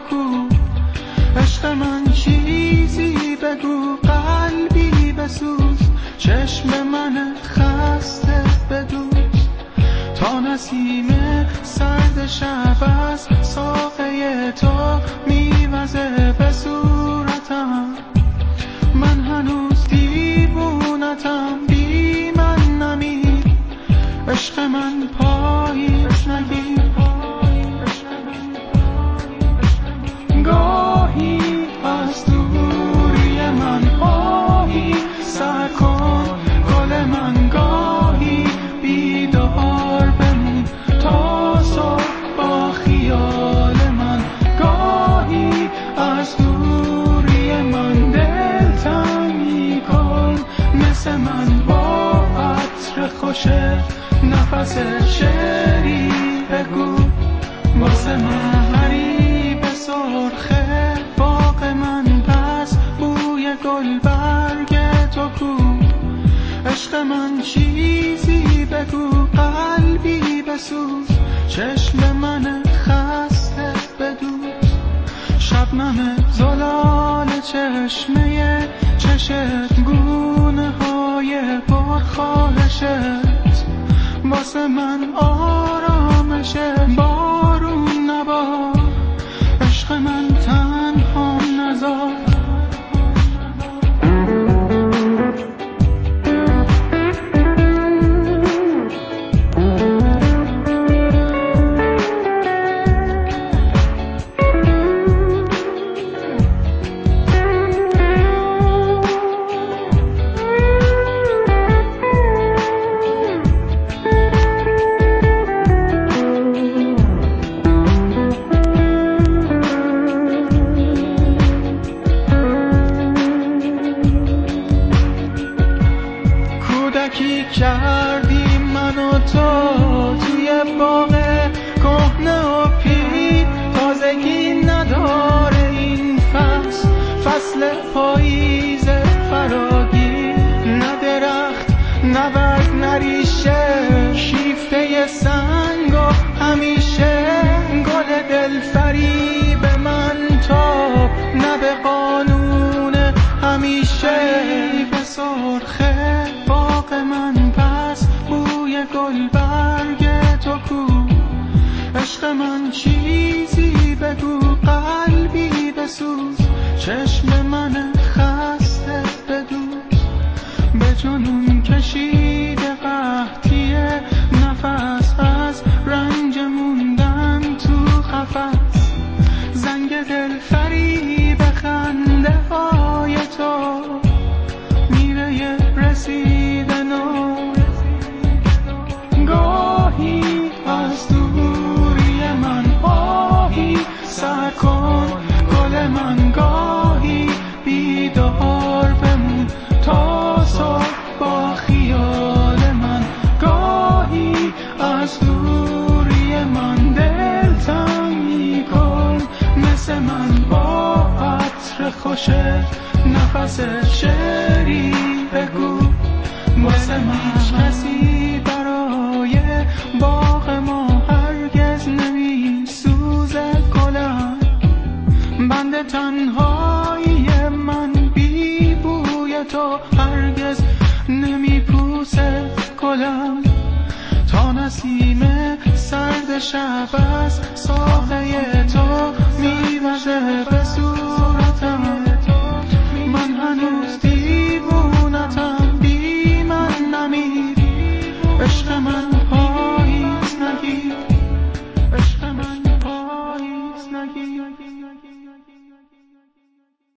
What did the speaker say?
کو. عشق من چیزی بگو، قلبی بسوز، چشم من خسته بدوز. تا نسیم سرد شب از ساقه تو میوزه به صورتم. من هنوز دیوونتم، بی من نمیر. عشق من پاییز نگیر. گاهی از دوری من آهی سر کن گل من، گاهی بیدار بمون تا صبح با خیال من. گاهی از دوری من دلتنگی کن، مثل من با عطر خوش نفس شعری بگو. واسه من غریب سرخه باغ من، پس بوی گل برگ تو کو. عشق من چیزی بگو، قلبی بسوز، چشم من خسته بدوز. شبنم زلال چشمه چشت، گونه های پرخواهشت، واسه من آرامشه. بارون نبار، عشق من تنها نذار. کودکی کردی من و تو توی باغ کهنه و پیر. تازگی نداره این فصل، فصل پاییز فراگیر. نه درخت نه برگ نه ریشه، شیفته سنگ و همیشه گل دلفریب من تاب. نه به قانون همیشه به سرخه باغ من، پس بوی گل برگ تو کو. عشق من چیزی بگو، قلبی بسوز، چشم من خسته بدوز. به جنون کشیده قحطی نفس، از رنج موندن تو قفس. زنگ دل فریب خنده های تو میره یه رسیدن و گاهی از دوری من آهی سر کن گل من. گاهی بیدار بمون تا صبح با خیال من. گاهی از دوری من دلتنگی کن، مثل من با عطر خوش نفس شعری بگو. واسه من کسی برای باغ ما هرگز نمی سوزه گلم. بند تنهایی من بی بوی تو هرگز نمی پوسه گلم. تا نسیم سرد شب از ساقه تو میوزه به صورتم.